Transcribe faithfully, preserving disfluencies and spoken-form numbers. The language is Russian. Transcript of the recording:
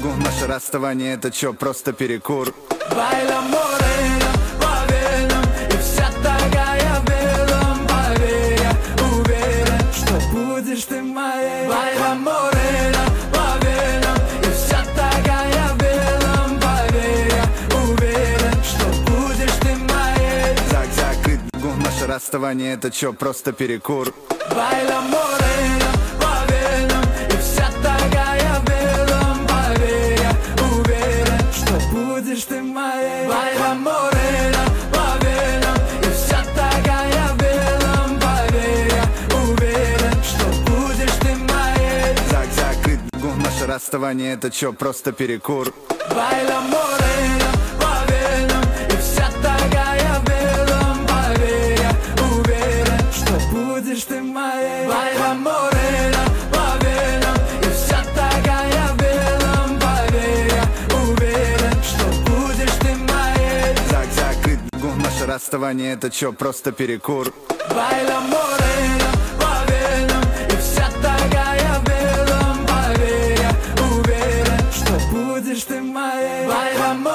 Наше расставание это чё, просто перекур? Байла морена по венам, и вся такая в белом. Поверь, я уверен, что будешь ты моей. Байла морена по венам, и вся такая в белом. Поверь, я уверен, что будешь ты моей. Зак-зак и наше расставание это чё, просто перекур? Байла морена по венам, и вся такая в белом. Поверь, я уверен, что будешь ты моей. Байла морена по венам, и вся такая в белом. Поверь, я уверен, что будешь ты моей. Зак-зак и наше расставание это чё, просто перекур? Байла морена по венам, и вся такая в белом. Поверь, я уверен, что будешь ты моей. Байла морена по венам, и вся такая в белом. Поверь, я уверен, что будешь ты моей. Зак-зак и наше расставание это чё, просто перекур? Байла морена по венам, и вся такая в белом. Поверь, я уверен, что будешь ты моей. Байла